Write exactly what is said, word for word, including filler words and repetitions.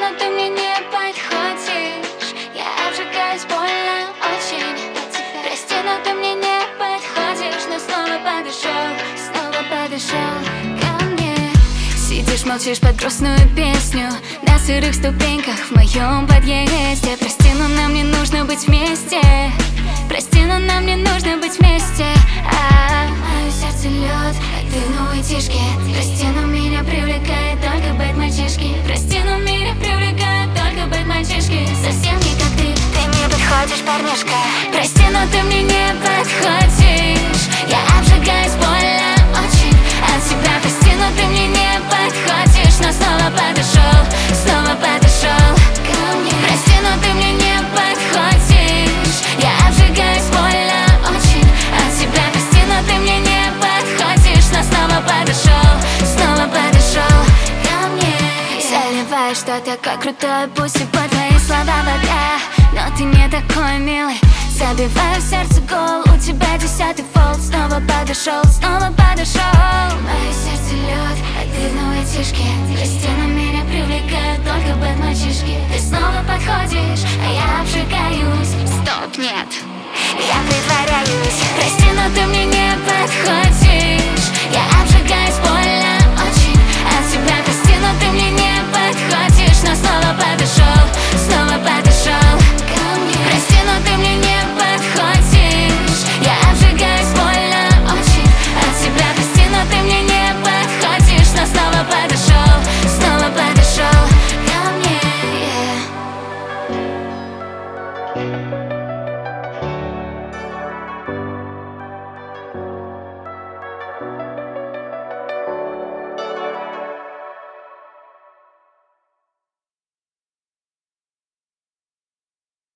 но ты мне не подходишь. Я обжигаюсь больно очень. Прости, но ты мне не подходишь. Но снова подошел, снова подошел ко мне. Сидишь, молчишь под грустную песню на сырых ступеньках в моем подъезде. Прости, но нам не нужно быть вместе. Прости, но нам не нужно быть вместе. А мое сердце лед, а ты новые тишки. Прости, но меня привлекает только бэд мальчишки. Прости, но меня привлекает только бэд мальчишки. Совсем не как ты, ты не подходишь, парнишка. Прости, но ты мне не подходишь. Я обжигаюсь больно очень от тебя. Прости, но ты мне не подходишь. Но снова подошел, снова подошел ко мне. Прости, но ты мне не подходишь. Я обжигаюсь больно очень от тебя. Прости, но ты мне не подходишь. Но снова подошел, снова подошел ко мне. Заливаешь что-то как крутой, пусть и по твои слова вода. Но ты не такой милый. Забиваю в сердце гол, у тебя десятый фолт. Снова подошел, снова подошел. Мое сердце лед, а ты в новой тишке. Прости, но меня привлекают только бэд мальчишки. Ты снова подходишь, а я обжигаюсь. Стоп, нет, я притворяюсь. Прости, но ты мне не подходишь. Я обжигаюсь больно очень от тебя. Прости, но ты мне не подходишь. Но снова подошел, снова подошел ко мне. Прости, но ты мне не подходишь. Я обжигаюсь больно очень от тебя. Прости, но ты мне не подходишь. Но снова подошел, снова подошел ко мне, yeah.